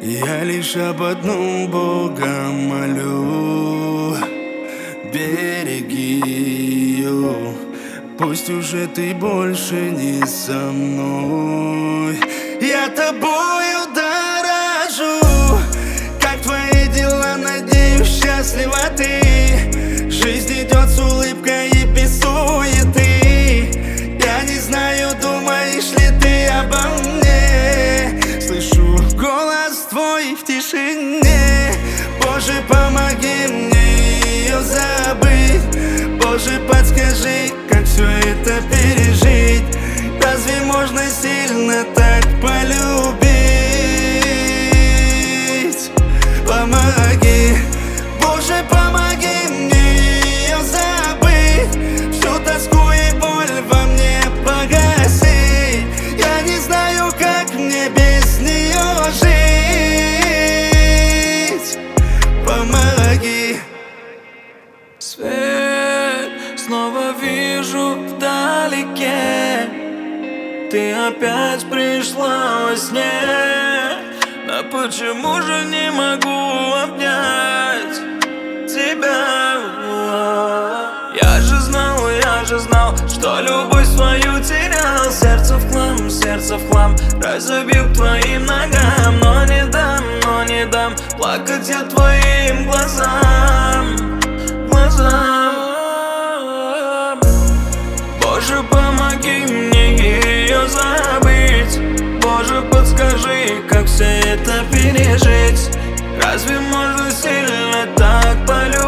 Я лишь об одном Бога молю: береги ее. Пусть уже ты больше не со мной. Я тобою дорожу. Как твои дела, надеюсь, счастлива ты. Жизнь идет с улыбкой и без суеты. Я не знаю, думаешь ли ты обо мне. Слышу голос твой в тишине. Боже, помоги мне ее забыть. Боже, подскажи, как все это пережить. Разве можно сильно так полюбить? Помоги, Боже, помоги мне ее забыть. Всю тоску и боль во мне погасить. Я не знаю, как мне без нее жить. Помоги. Свет снова вижу вдалеке. Ты опять пришла во сне. Но почему же не могу обнять тебя? Я же знал, что любовь свою терял. Сердце в хлам, разобью к твоим ногам. Но не дам плакать я твоим глазам. Боже, помоги мне ее забыть. Боже, подскажи, как все это пережить. Разве можно сильно так полюбить?